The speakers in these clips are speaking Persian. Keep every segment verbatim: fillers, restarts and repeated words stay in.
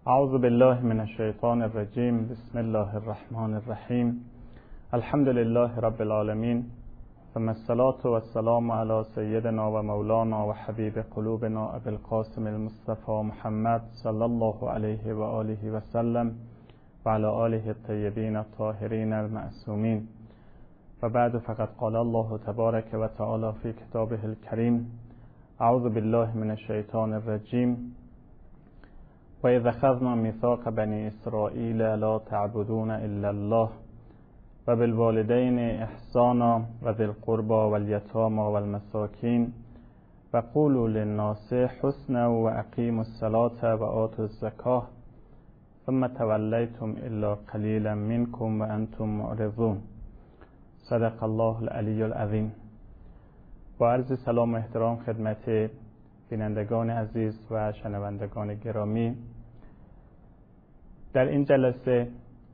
اعوذ بالله من الشیطان الرجیم. بسم الله الرحمن الرحیم. الحمد لله رب العالمین، ثم الصلاة والسلام علی سیدنا و مولانا و حبیب قلوبنا ابی القاسم المصطفى محمد صلی الله علیه و آله و سلم و علی آله الطیبین الطاهرین المعصومین. و بعد، فقد قال الله تبارک و تعالی فی کتابه الکریم: اعوذ بالله من الشیطان الرجیم. و اذ اخذنا میثاق بنی اسرائیل لا تعبدون الا الله و بالوالدین احسانا و ذی القربى والیتامی والمساکین و قولوا للناس حسنا و اقیموا الصلاة و آتوا الزکاة ثم تولیتم الا قلیلا منکم و انتم معرضون. صدق الله العلی العظیم. با عرض سلام و احترام خدمت بینندگان عزیز و شنوندگان گرامی، در این جلسه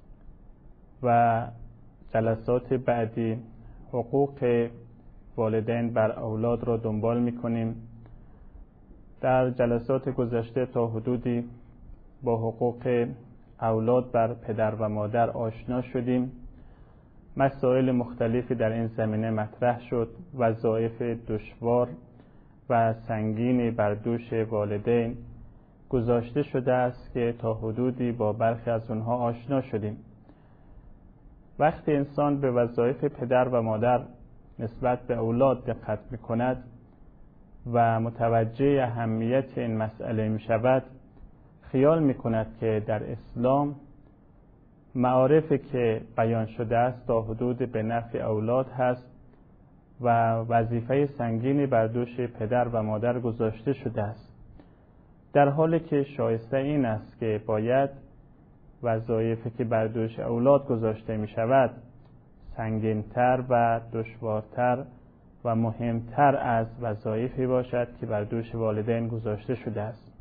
و جلسات بعدی حقوق والدین بر اولاد را دنبال می‌کنیم. در جلسات گذشته تا حدودی با حقوق اولاد بر پدر و مادر آشنا شدیم. مسائل مختلفی در این زمینه مطرح شد. وظایف دشوار و سنگینی بر دوش والدین گذاشته شده است که تا حدودی با برخی از اونها آشنا شدیم. وقتی انسان به وظایف پدر و مادر نسبت به اولاد دقت می‌کند و متوجه اهمیت این مسئله می‌شود، خیال می‌کند که در اسلام معارفی که بیان شده است تا حدود به نفع اولاد هست و وظیفه سنگینی بر دوش پدر و مادر گذاشته شده است، در حالی که شایسته این است که باید وظایفی که بر دوش اولاد گذاشته می شود سنگین‌تر و دشوارتر و مهمتر از وظایفی باشد که بر دوش والدین گذاشته شده است.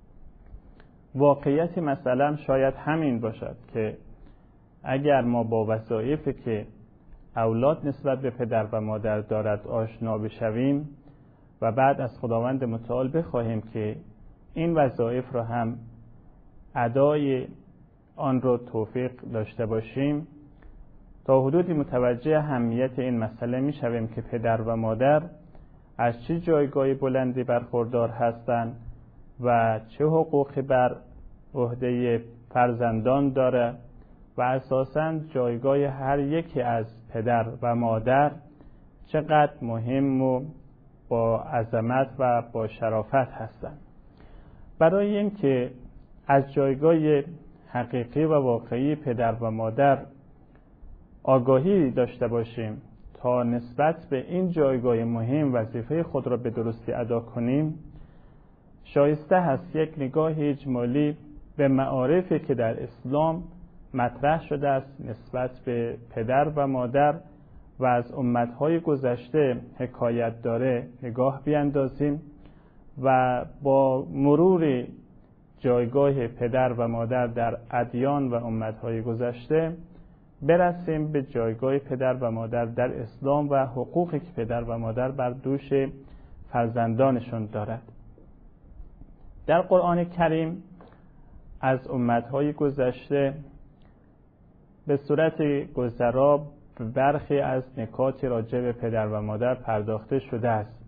واقعیت مسئله شاید همین باشد که اگر ما با وظایفی که اولاد نسبت به پدر و مادر دارد آشنا بشویم و بعد از خداوند متعال بخواهیم که این وظایف را هم ادای آن را توفیق داشته باشیم، تا حدودی متوجه اهمیت این مسئله می شویم که پدر و مادر از چه جایگاه بلندی برخوردار هستند و چه حقوقی بر عهده فرزندان داره و اساساً جایگاه هر یکی از پدر و مادر چقدر مهم و با عظمت و با شرافت هستند. برای اینکه از جایگاه حقیقی و واقعی پدر و مادر آگاهی داشته باشیم تا نسبت به این جایگاه مهم وظیفه خود را به درستی ادا کنیم، شایسته هست یک نگاه اجمالی به معارفی که در اسلام مطرح شده است نسبت به پدر و مادر و از امتهای گذشته حکایت داره نگاه بیندازیم و با مرور جایگاه پدر و مادر در ادیان و امتهای گذشته برسیم به جایگاه پدر و مادر در اسلام و حقوقی که پدر و مادر بر دوش فرزندانشون دارد. در قرآن کریم از امتهای گذشته به صورت گذرا برخی از نکات راجع به پدر و مادر پرداخته شده است.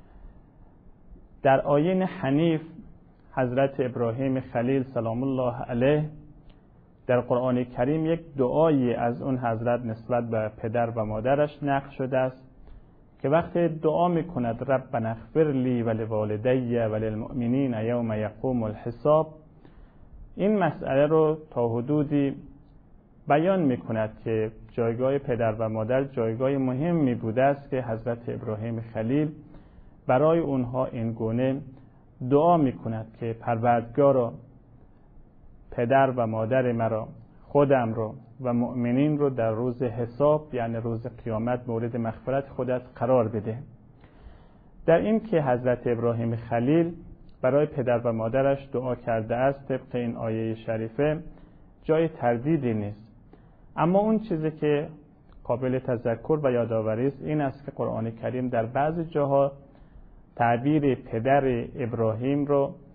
در آیین حنیف حضرت ابراهیم خلیل سلام الله علیه در قرآن کریم یک دعایی از اون حضرت نسبت به پدر و مادرش نقل شده است که وقتی دعا میکند ربنا اغفر لی ولوالدی وللمؤمنین یوم یقوم الحساب، این مسئله رو تا حدودی بیان میکند که جایگاه پدر و مادر جایگاه مهمی بوده است که حضرت ابراهیم خلیل برای اونها این گونه دعا میکند که پروردگارا، پدر و مادر مرا، خودم رو و مؤمنین رو در روز حساب یعنی روز قیامت مورد مغفرت خودت قرار بده. در این که حضرت ابراهیم خلیل برای پدر و مادرش دعا کرده است طبق این آیه شریفه جای تردیدی نیست. اما اون چیزی که قابل تذکر و یادآوری است این است که قرآن کریم در بعضی جاها تعبیر پدر ابراهیم رو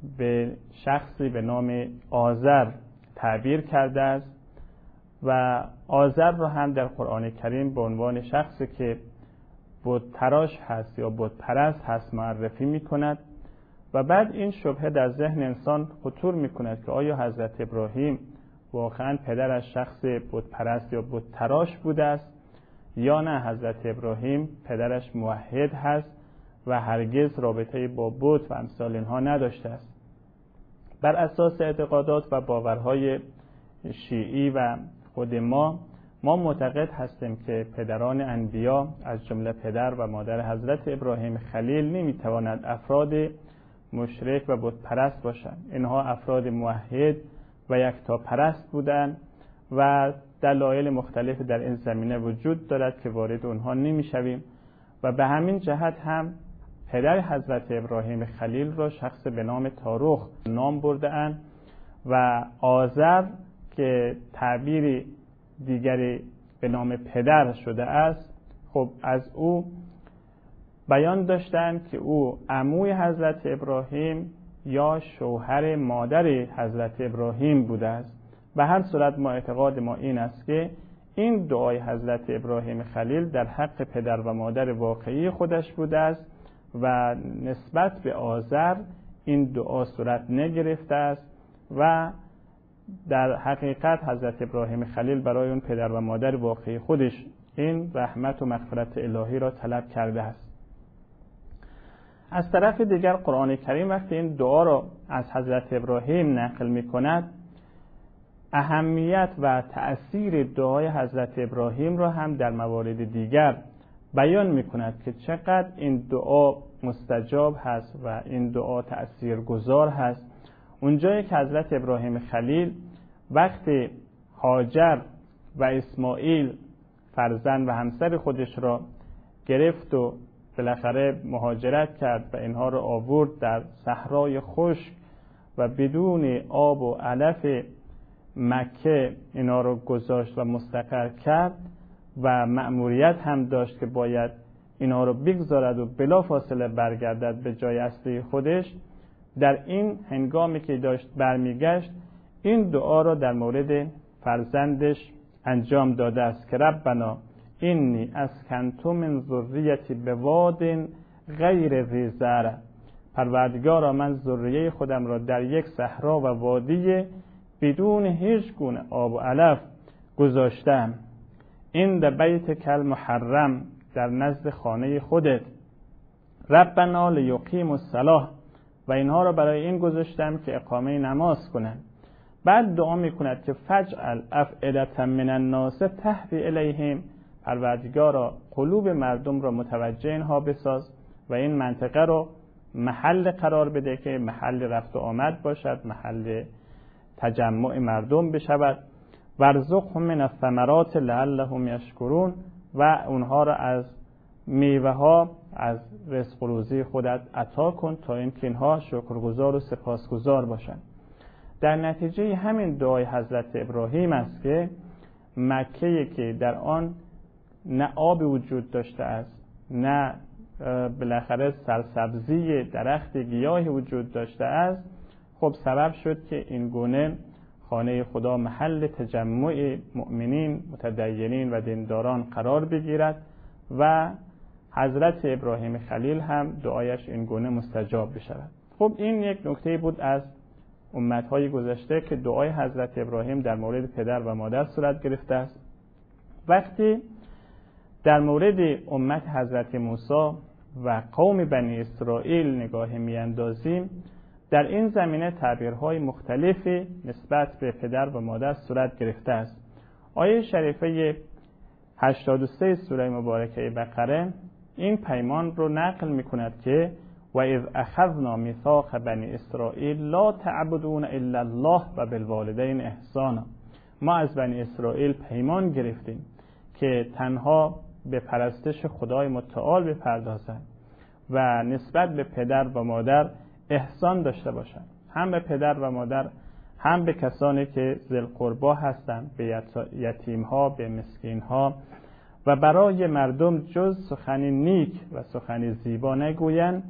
به شخصی به نام آزر تعبیر کرده است و آزر رو هم در قرآن کریم به عنوان شخصی که بت تراش هست یا بت پرست هست معرفی می کند و بعد این شبهه در ذهن انسان خطور می کند که آیا حضرت ابراهیم واقعا پدرش شخص بت پرست یا بت تراش بوده است یا نه حضرت ابراهیم پدرش موحد هست و هرگز رابطه با بت و امثال اینها نداشته است. بر اساس اعتقادات و باورهای شیعی و خود ما ما معتقد هستیم که پدران انبیا از جمله پدر و مادر حضرت ابراهیم خلیل نمیتواند افراد مشرک و بت پرست باشند. اینها افراد موحد و یکتا پرست بودند و دلایل مختلف در این زمینه وجود دارد که وارد اونها نمیشویم و به همین جهت هم پدر حضرت ابراهیم خلیل را شخص به نام تاروخ نام برده اند و آزر که تعبیری دیگری به نام پدر شده است، خب از او بیان داشتند که او عموی حضرت ابراهیم یا شوهر مادر حضرت ابراهیم بوده است. به هر صورت ما اعتقاد ما این است که این دعای حضرت ابراهیم خلیل در حق پدر و مادر واقعی خودش بوده است و نسبت به آزر این دعا صورت نگرفته است و در حقیقت حضرت ابراهیم خلیل برای اون پدر و مادر واقعی خودش این رحمت و مغفرت الهی را طلب کرده است. از طرف دیگر قرآن کریم وقتی این دعا را از حضرت ابراهیم نقل می کند اهمیت و تأثیر دعای حضرت ابراهیم را هم در موارد دیگر بیان می کند که چقدر این دعا مستجاب هست و این دعا تأثیرگذار هست. اونجایی که حضرت ابراهیم خلیل وقتی هاجر و اسماعیل فرزند و همسر خودش را گرفت و بالاخره مهاجرت کرد و اینها را آورد در صحرای خشک و بدون آب و علف مکه اینا رو گذاشت و مستقر کرد و مأموریت هم داشت که باید اینا رو بگذارد و بلا فاصله برگردد به جای اصلی خودش. در این هنگامی که داشت برمیگشت این دعا را در مورد فرزندش انجام داده است که ربنا اینی اسکنت من ذریتی بواد غیر ذی زرع، پروردگارا من ذریه خودم را در یک صحرا و وادی بدون هیچ گونه آب و علف گذاشتم، این در بیت کل محرم در نزد خانه خودت، ربنا لیقیموا الصلاة، و اینها را برای این گذاشتم که اقامه نماز کنند. بعد دعا میکند که فجعل افئدة من الناس تهوی الیهم، پروردگارا قلوب مردم را متوجه اینها بساز و این منطقه را محل قرار بده که محل رفت و آمد باشد، محل تجمع مردم بشود. ورزقهم من الثمرات لعلهم یشکرون، و اونها را از میوه ها از رزق و روزی خودت عطا کن تا اینکه اینها شکرگزار و سپاسگزار باشند. در نتیجه همین دعای حضرت ابراهیم است که مکه‌ای که در آن نه آب وجود داشته است نه بالاخره سرسبزی درخت گیاهی وجود داشته است، خب سبب شد که این گونه خانه خدا محل تجمع مؤمنین، متدینین و دینداران قرار بگیرد و حضرت ابراهیم خلیل هم دعایش این گونه مستجاب بشود. خب این یک نکته بود از امتهای گذشته که دعای حضرت ابراهیم در مورد پدر و مادر صورت گرفته است. وقتی در مورد امت حضرت موسی و قوم بنی اسرائیل نگاه میاندازیم، در این زمینه تعبیرهای مختلفی نسبت به پدر و مادر صورت گرفته است. آیه شریفه هشتاد و سه سوره مبارکه بقره این پیمان رو نقل می‌کند که و اذ اخذنا میثاق بنی اسرائیل لا تعبدون الا الله و بالوالدین احسانا، ما از بنی اسرائیل پیمان گرفتیم که تنها به پرستش خدای متعال بپردازند و نسبت به پدر و مادر احسان داشته باشند، هم به پدر و مادر هم به کسانی که ذی قربا هستند، به یتیم ها، به مسکین ها، و برای مردم جز سخنی نیک و سخنی زیبا نگویند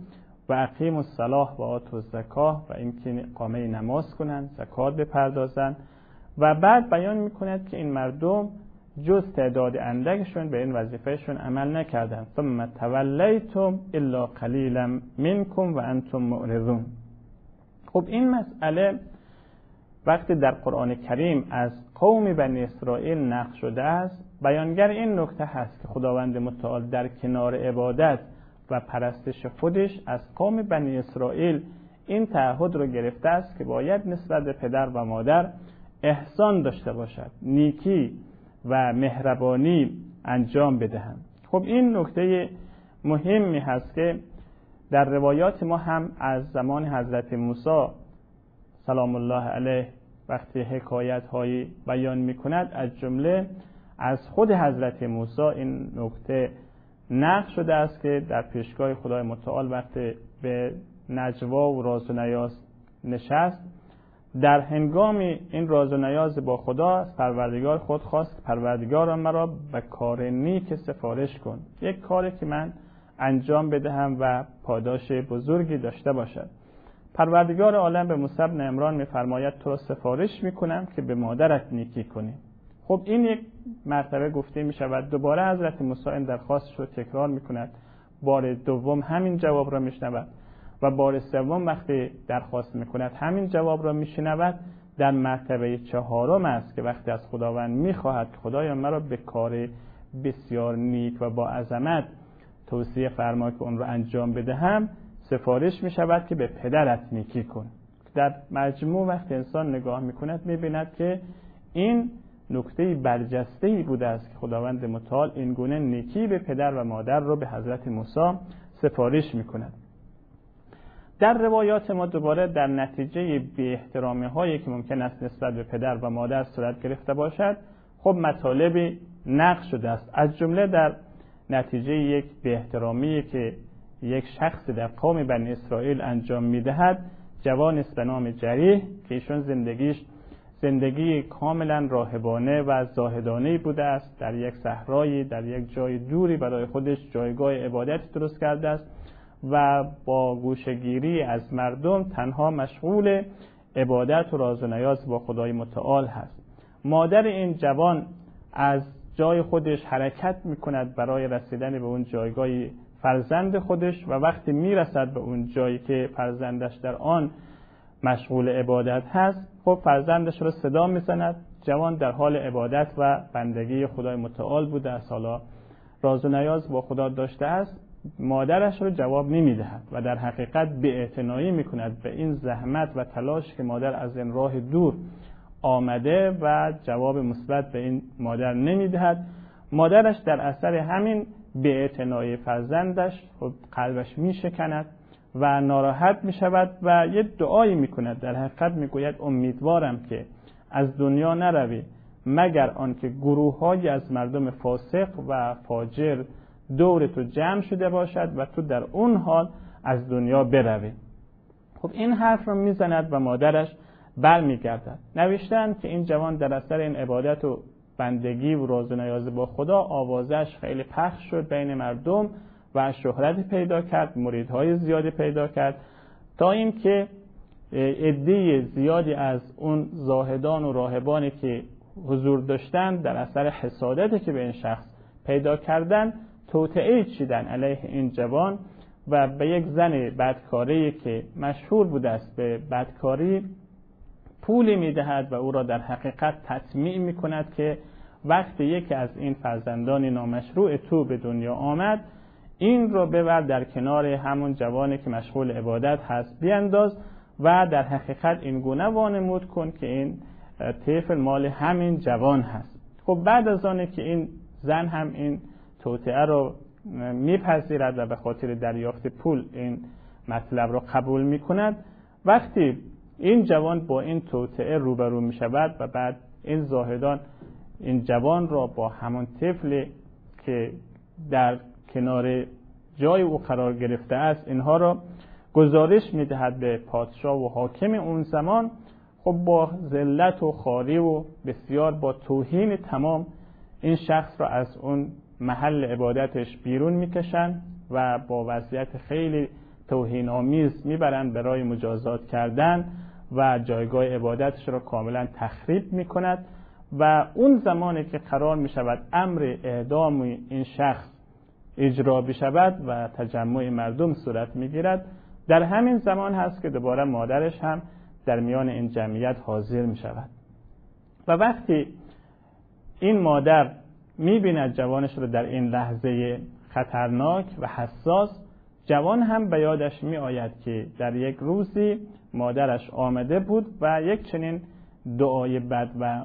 و اقیم الصلاة و آتوا الزکاه و اینکه اقامه نماز کنند، زکات بپردازند. و بعد بیان میکند که این مردم جز تعداد اندکشون به این وظیفهشون عمل نکردند. ثم تولیتم الا قلیلا منکم و انتم معرضون. خب این مسئله وقتی در قرآن کریم از قوم بنی اسرائیل نقل شده است، بیانگر این نکته هست که خداوند متعال در کنار عبادت و پرستش خودش از قوم بنی اسرائیل این تعهد رو گرفته است که باید نسبت به پدر و مادر احسان داشته باشد، نیکی و مهربانی انجام بدهند. خب این نکته مهمی هست که در روایات ما هم از زمان حضرت موسی سلام الله علیه وقتی حکایت هایی بیان می کند، از جمله از خود حضرت موسی این نکته نقل شده است که در پیشگاه خدای متعال وقتی به نجوا و راز و نیاز نشست، در هنگام این راز و نیاز با خدا از پروردگار خود خواست که پروردگارم مرا به کار نیک سفارش کن، یک کاری که من انجام بدهم و پاداش بزرگی داشته باشد. پروردگار عالم به موسی بن عمران می‌فرماید تو را سفارش می‌کنم که به مادرت نیکی کنی. خب این یک مرتبه گفته می‌شود. دوباره حضرت موسی این درخواستش رو تکرار می‌کند، بار دوم همین جواب را می‌شنود و بار سوم وقتی درخواست می‌کند همین جواب را می‌شنود. در مرتبه چهارم است که وقتی از خداوند می‌خواهد که خدایا مرا به کار بسیار نیک و با عظمت توصیه فرما که اون رو انجام بدهم، سفارش می شود که به پدرت نیکی کن. در مجموع وقت انسان نگاه می کند می بیند که این نکته برجسته‌ای بوده است که خداوند متعال این گونه نیکی به پدر و مادر رو به حضرت موسی سفارش می کند. در روایات ما دوباره در نتیجه بی احترامی هایی که ممکن است نسبت به پدر و مادر صورت گرفته باشد، خب مطالبی نقل شده است. از جمله در نتیجه یک بی احترامی که یک شخص در قوم بنی اسرائیل انجام میدهد، جوان است به نام جریح که ایشون زندگیش زندگی کاملا راهبانه و زاهدانه بوده است، در یک صحرایی در یک جای دوری برای خودش جایگاه عبادت درست کرده است و با گوشه‌گیری از مردم تنها مشغول عبادت و راز و نیاز با خدای متعال هست. مادر این جوان از جای خودش حرکت میکند برای رسیدن به اون جایگاه فرزند خودش و وقتی میرسد به اون جایی که فرزندش در آن مشغول عبادت هست، خب فرزندش رو صدا میزند. جوان در حال عبادت و بندگی خدای متعال بوده است، حالا راز و نیاز با خدا داشته است، مادرش رو جواب نمیدهد و در حقیقت بی‌اعتنایی میکند به این زحمت و تلاش که مادر از این راه دور آمده و جواب مثبت به این مادر نمیدهد. مادرش در اثر همین بی‌اعتنایی فرزندش خب قلبش میشکند و ناراحت میشود و یه دعایی میکند. در حقیقت میگوید امیدوارم که از دنیا نروی مگر آنکه گروه‌هایی از مردم فاسق و فاجر دور تو جمع شده باشد و تو در اون حال از دنیا بروی. خب این حرف رو میزند و مادرش برمیگردد. نوشتن که این جوان در اثر این عبادت و بندگی و راز و نیاز با خدا آوازش خیلی پخش شد بین مردم و شهرت پیدا کرد، مریدهای زیادی پیدا کرد، تا اینکه عده زیادی از اون زاهدان و راهبانی که حضور داشتن در اثر حسادتی که به این شخص پیدا کردن توطئه چیدن علیه این جوان و به یک زن بدکاری که مشهور بوده است به بدکاری پولی میدهد و او را در حقیقت تطمیع میکند که وقتی یکی از این فرزندان نامشروع تو به دنیا آمد، این را ببر در کنار همون جوانی که مشغول عبادت هست بیانداز و در حقیقت این گونه وانمود کن که این طفل مال همین جوان هست. خب بعد از آنه که این زن هم این توطئه رو میپذیرد و به خاطر دریافت پول این مطلب رو قبول میکند، وقتی این جوان با این توطئه روبرو میشود و بعد این زاهدان این جوان را با همون طفل که در کنار جای او قرار گرفته است اینها را گزارش میدهد به پادشاه و حاکم اون زمان، خب با ذلت و خواری و بسیار با توهین تمام این شخص را از اون محل عبادتش بیرون میکشن و با وضعیت خیلی توهین آمیز میبرند برای مجازات کردن و جایگاه عبادتش را کاملا تخریب میکند و اون زمانی که قرار میشود امر اعدام این شخص اجرا بشود و تجمع مردم صورت میگیرد، در همین زمان هست که دوباره مادرش هم در میان این جمعیت حاضر میشود و وقتی این مادر میبیند جوانش رو در این لحظه خطرناک و حساس، جوان هم به یادش می آید که در یک روزی مادرش آمده بود و یک چنین دعای بد و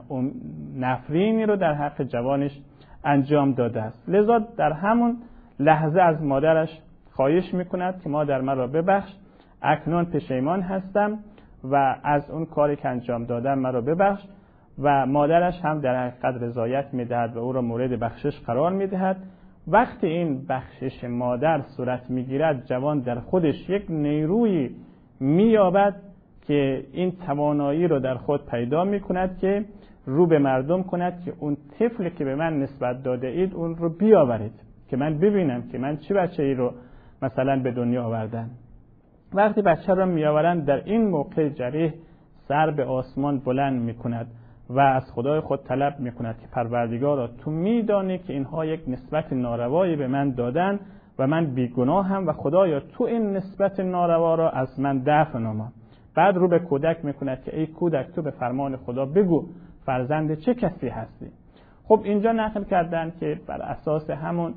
نفرینی رو در حق جوانش انجام داده است. لذا در همون لحظه از مادرش خواهش می کند که مادر مرا ببخش، اکنون پشیمان هستم و از اون کاری که انجام دادم مرا ببخش و مادرش هم در حقیقت رضایت می دهد و او را مورد بخشش قرار می دهد. وقتی این بخشش مادر صورت میگیرد، جوان در خودش یک نیروی مییابد که این توانایی رو در خود پیدا میکند که رو به مردم کند که اون طفلی که به من نسبت داده اید اون رو بیاورید که من ببینم که من چه بچه ای رو مثلا به دنیا آوردن. وقتی بچه رو میآورند، در این موقع جریح سر به آسمان بلند میکند و از خدای خود طلب میکند که پروردگارا تو میدانی که اینها یک نسبت ناروایی به من دادن و من بیگناهم و خدایا تو این نسبت ناروا را از من دفع نما. بعد رو به کودک میکند که ای کودک تو به فرمان خدا بگو فرزند چه کسی هستی. خب اینجا نقل کردن که بر اساس همون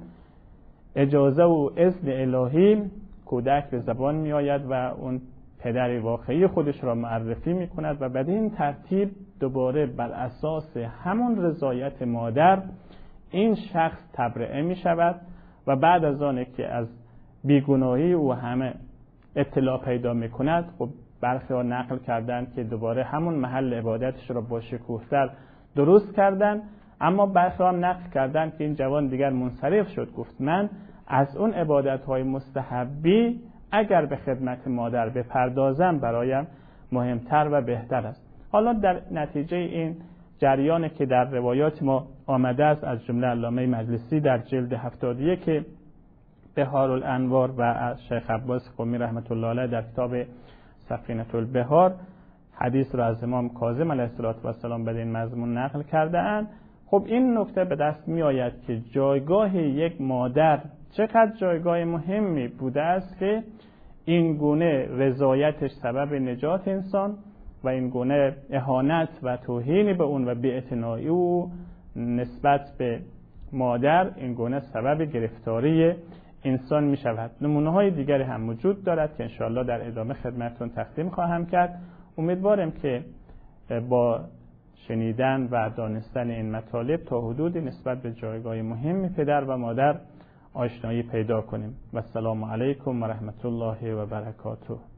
اجازه و اذن الهی کودک به زبان می آید و اون پدر واقعی خودش را معرفی می کند و بدین ترتیب دوباره بر اساس همون رضایت مادر این شخص تبرئه می شود و بعد از آنه که از بیگناهی او همه اطلاع پیدا می کند، خب برخی ها نقل کردند که دوباره همون محل عبادتش را با شکوه‌تر درست کردند، اما برخی ها نقل کردند که این جوان دیگر منصرف شد، گفت من از اون عبادت‌های مستحبی اگر به خدمت مادر بپردازم برایم مهمتر و بهتر است. حالا در نتیجه این جریانی که در روایات ما آمده است، از جمله علامه مجلسی در جلد هفتاد و یک بهار الانوار و از شیخ عباس قمی رحمت الله علیه در کتاب سفینة البحار حدیث را از امام کاظم علیه السلام بدین مضمون نقل کرده اند. خب این نکته به دست می آید که جایگاه یک مادر چقدر جایگاه مهمی بوده است که این گونه رضایتش سبب نجات انسان و این گونه اهانت و توهین به اون و بی‌اعتنایی او نسبت به مادر این گونه سبب گرفتاری انسان می شود. نمونه های دیگری هم وجود دارد که انشاءالله در ادامه خدمتتون تقدیم خواهم کرد. امیدوارم که با شنیدن و دانستن این مطالب تا حدودی نسبت به جایگاه مهم پدر و مادر آشنایی پیدا کنیم. و السلام علیکم و رحمت الله و برکاته.